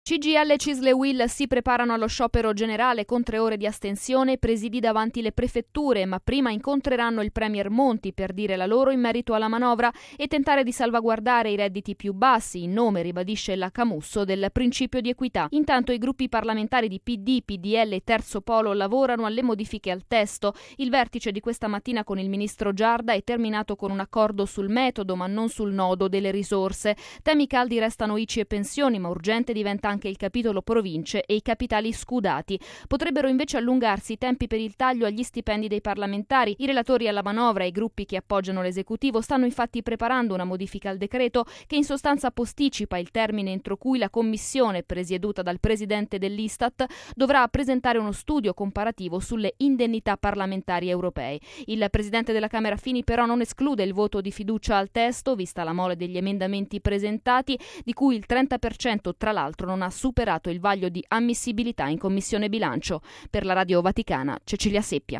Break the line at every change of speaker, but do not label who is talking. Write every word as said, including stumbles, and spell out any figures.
C G I L, C I S L e U I L si preparano allo sciopero generale con tre ore di astensione, presidi davanti le prefetture, ma prima incontreranno il Premier Monti per dire la loro in merito alla manovra e tentare di salvaguardare i redditi più bassi, in nome, ribadisce la Camusso, del principio di equità. Intanto i gruppi parlamentari di P D, P D L e Terzo Polo lavorano alle modifiche al testo. Il vertice di questa mattina con il ministro Giarda è terminato con un accordo sul metodo, ma non sul nodo delle risorse. Temi caldi restano I C I e pensioni, ma urgente diventa anche il capitolo province e i capitali scudati. Potrebbero invece allungarsi i tempi per il taglio agli stipendi dei parlamentari. I relatori alla manovra e i gruppi che appoggiano l'esecutivo stanno infatti preparando una modifica al decreto che in sostanza posticipa il termine entro cui la commissione, presieduta dal presidente dell'Istat, dovrà presentare uno studio comparativo sulle indennità parlamentari europee. Il presidente della Camera Fini però non esclude il voto di fiducia al testo, vista la mole degli emendamenti presentati, di cui il trenta per cento tra l'altro non ha superato il vaglio di ammissibilità in Commissione Bilancio. Per la Radio Vaticana, Cecilia Seppia.